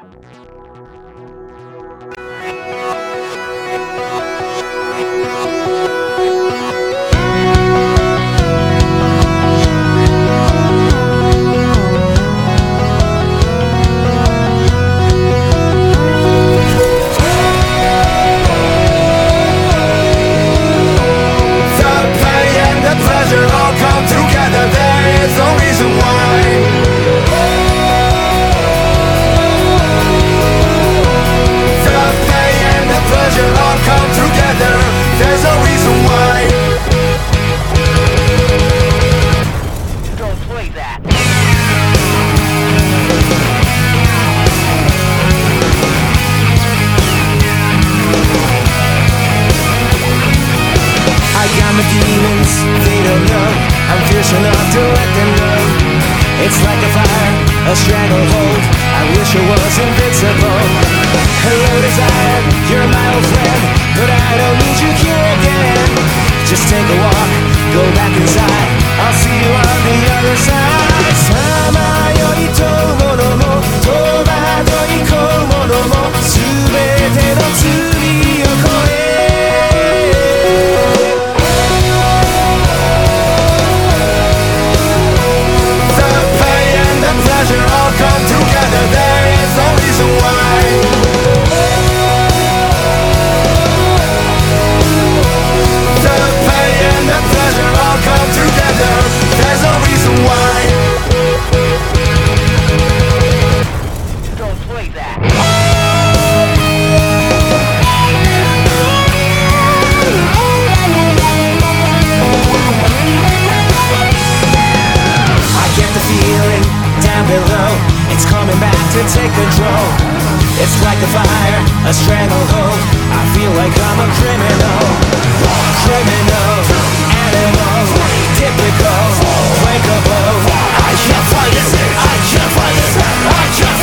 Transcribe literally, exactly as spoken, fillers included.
I got my demons, they don't know. I'm fierce enough to let them know. It's like a fire, a stranglehold. I wish I was invincible. Hello desire, you're my old friend, but I don't need you here again. Just take a walk, go back inside. I'll see you on the other side. さまよいとものも戸惑いこうものも全ての罪を越えall come together, there is no reason why. The pain and the pleasure all come together, there's no reason why. Don't play that. I get the feeling down below, it's coming back to take control. It's like a fire, a stranglehold. I feel like I'm a criminal. Criminal, animal, typical, breakable. I can't fight it, I can't fight it, I can't